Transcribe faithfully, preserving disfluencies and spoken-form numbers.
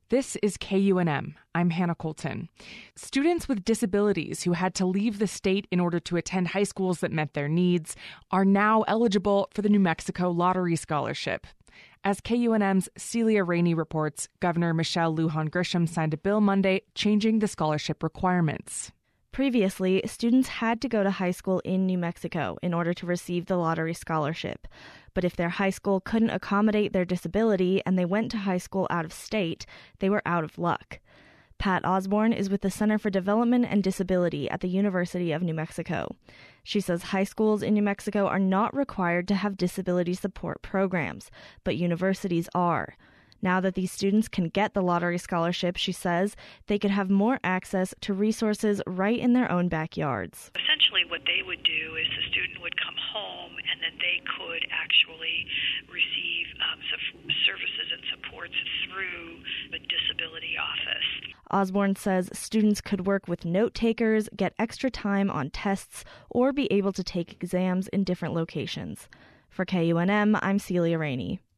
This is K U N M. I'm Hannah Colton. Students with disabilities who had to leave the state in order to attend high schools that met their needs are now eligible for the New Mexico Lottery Scholarship. As K U N M's Celia Rainey reports, Governor Michelle Lujan Grisham signed a bill Monday changing the scholarship requirements. Previously, students had to go to high school in New Mexico in order to receive the lottery scholarship. But if their high school couldn't accommodate their disability and they went to high school out of state, they were out of luck. Pat Osborne is with the Center for Development and Disability at the University of New Mexico. She says high schools in New Mexico are not required to have disability support programs, but universities are. Now that these students can get the lottery scholarship, she says, they could have more access to resources right in their own backyards. Essentially what they would do is the student would come home and then they could actually receive um, services and supports through the disability office. Osborne says students could work with note takers, get extra time on tests, or be able to take exams in different locations. For K U N M, I'm Celia Rainey.